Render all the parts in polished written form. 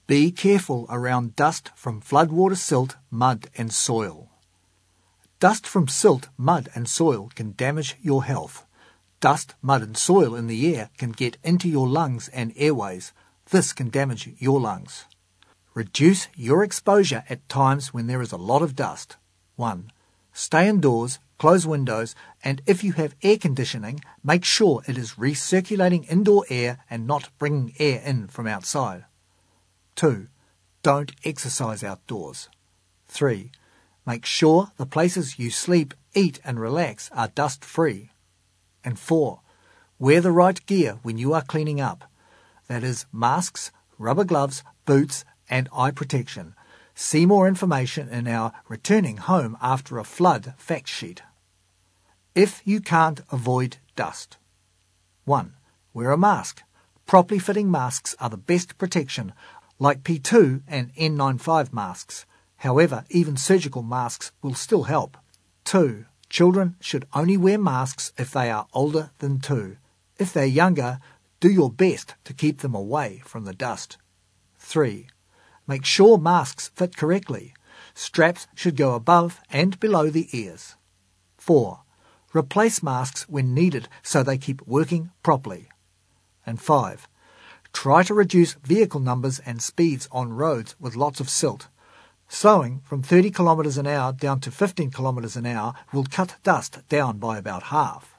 Be careful around dust from floodwater, silt, mud and soil. Dust from silt, mud and soil can damage your health. Dust, mud and soil in the air can get into your lungs and airways. This can damage your lungs. Reduce your exposure at times when there is a lot of dust. 1. Stay indoors, close windows, and if you have air conditioning, make sure it is recirculating indoor air and not bringing air in from outside. 2. Don't exercise outdoors. 3. Make sure the places you sleep, eat and relax are dust-free. And 4. Wear the right gear when you are cleaning up. That is, masks, rubber gloves, boots and eye protection. See more information in our Returning Home After a Flood fact sheet. If you can't avoid dust. 1. Wear a mask. Properly fitting masks are the best protection, like P2 and N95 masks. However, even surgical masks will still help. 2. Children should only wear masks if they are older than 2. If they're younger, do your best to keep them away from the dust. 3. Make sure masks fit correctly. Straps should go above and below the ears. 4. Replace masks when needed so they keep working properly. And 5. Try to reduce vehicle numbers and speeds on roads with lots of silt. Slowing from 30 kilometres an hour down to 15 kilometres an hour will cut dust down by about half.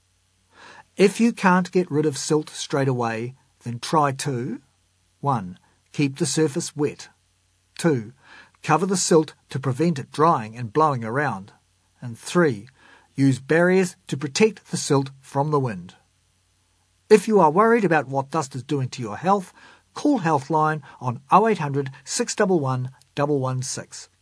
If you can't get rid of silt straight away, then try to 1. Keep the surface wet. 2. Cover the silt to prevent it drying and blowing around. And 3. Use barriers to protect the silt from the wind. If you are worried about what dust is doing to your health, call Healthline on 0800 611 116.